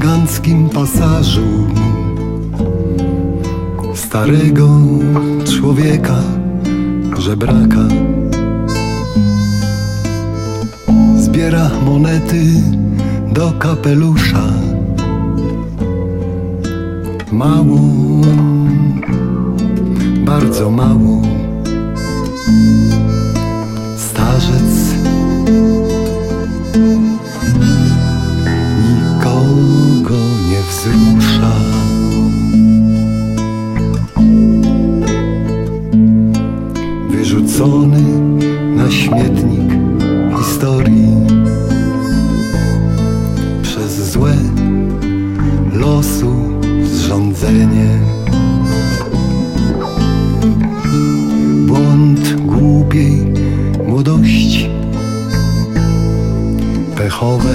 eleganckim pasażu starego człowieka, żebraka. Zbiera monety do kapelusza. Mało, bardzo mało. Starzec nikogo nie wzrusza. Wyrzucony na śmietnik historii przez złe losu zrządzenie. Błąd głupiej młodości, pechowe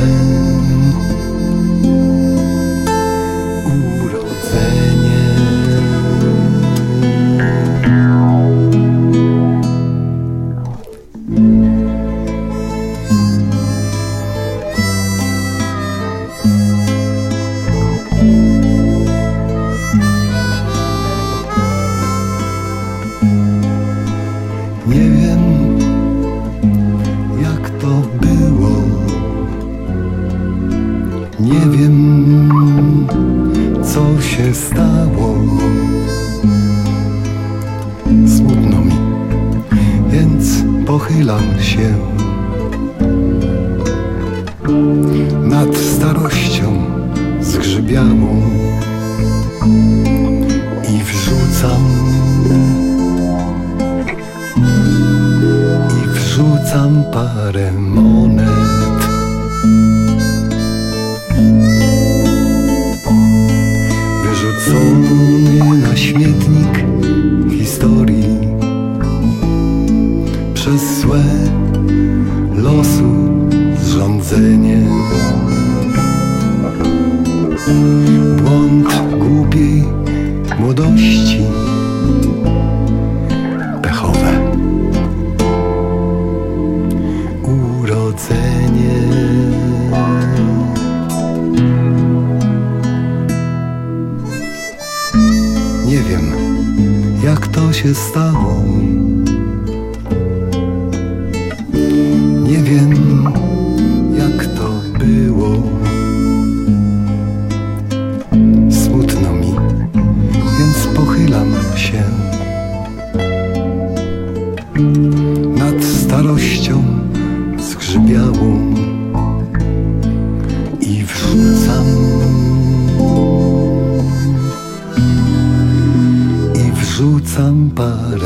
urodzenie. Nie wiem, jak to było. Nie wiem, co się stało. Smutno mi, więc pochylam się nad starością zgrzybiałą i wrzucam parę monet. Wyrzucony na śmietnik historii przez złe losu zrządzenie. Błąd głupiej młodości, pechowe urodzenie. Nie wiem, jak to się stało. Nie wiem, jak to było. Smutno mi, więc pochylam się nad starością zgrzybiałą i wrzucam parę